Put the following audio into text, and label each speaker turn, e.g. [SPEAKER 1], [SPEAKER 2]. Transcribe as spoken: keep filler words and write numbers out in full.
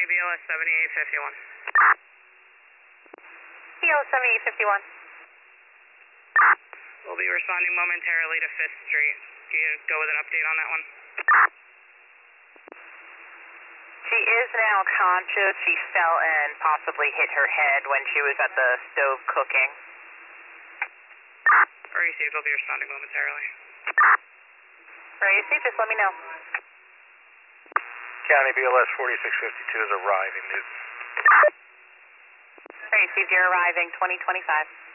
[SPEAKER 1] County B L S seventy-eight fifty-one.
[SPEAKER 2] B L S seventy-eight fifty-one.
[SPEAKER 1] We'll be responding momentarily to fifth Street. Can you go with an update on that one?
[SPEAKER 2] She is now conscious. She fell and possibly hit her head when she was at the stove cooking.
[SPEAKER 1] Received, we'll be responding momentarily.
[SPEAKER 2] Received, just let me know.
[SPEAKER 3] County B L S forty-six fifty-two is arriving, Newton.
[SPEAKER 2] Received, you're arriving, twenty twenty-five.